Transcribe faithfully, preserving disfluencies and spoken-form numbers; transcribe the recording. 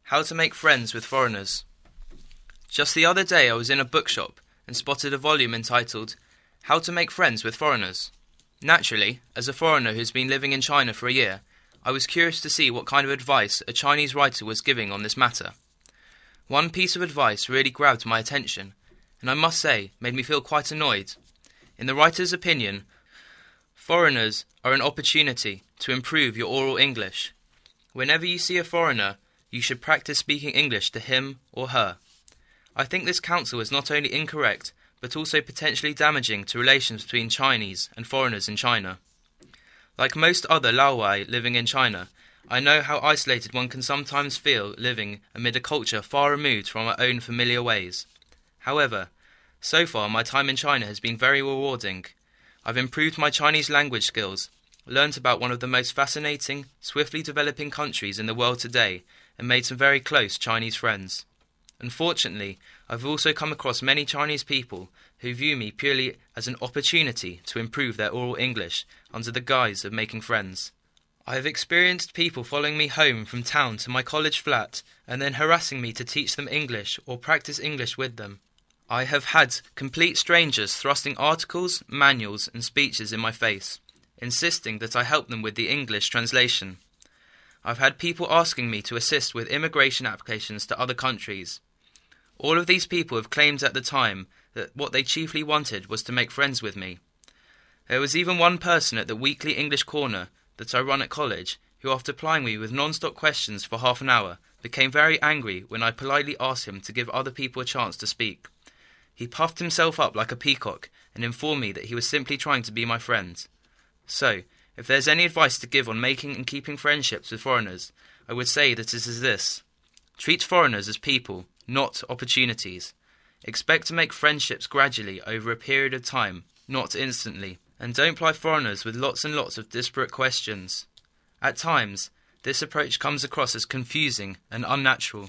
How to make friends with foreigners. Just the other day I was in a bookshop and spotted a volume entitled How to Make Friends with Foreigners. Naturally, as a foreigner who's been living in China for a year, I was curious to see what kind of advice a Chinese writer was giving on this matter. One piece of advice really grabbed my attention, and I must say made me feel quite annoyed. In the writer's opinion, foreigners are an opportunity to improve your oral English. Whenever you see a foreigner, you should practice speaking English to him or her. I think this counsel is not only incorrect, but also potentially damaging to relations between Chinese and foreigners in China. Like most other Laowai living in China, I know how isolated one can sometimes feel living amid a culture far removed from our own familiar ways. However, so far my time in China has been very rewarding. I've improved my Chinese language skills, learnt about one of the most fascinating, swiftly developing countries in the world today, and made some very close Chinese friends. Unfortunately, I've also come across many Chinese people who view me purely as an opportunity to improve their oral English under the guise of making friends. I have experienced people following me home from town to my college flat and then harassing me to teach them English or practice English with them. I have had complete strangers thrusting articles, manuals and speeches in my face, insisting that I help them with the English translation. I've had people asking me to assist with immigration applications to other countries. All of these people have claimed at the time that what they chiefly wanted was to make friends with me. There was even one person at the weekly English corner that I run at college who, after plying me with non-stop questions for half an hour, became very angry when I politely asked him to give other people a chance to speak. He puffed himself up like a peacock and informed me that he was simply trying to be my friend. So, if there's any advice to give on making and keeping friendships with foreigners, I would say that it is this. Treat foreigners as people, not opportunities. Expect to make friendships gradually over a period of time, not instantly. And don't ply foreigners with lots and lots of disparate questions. At times, this approach comes across as confusing and unnatural.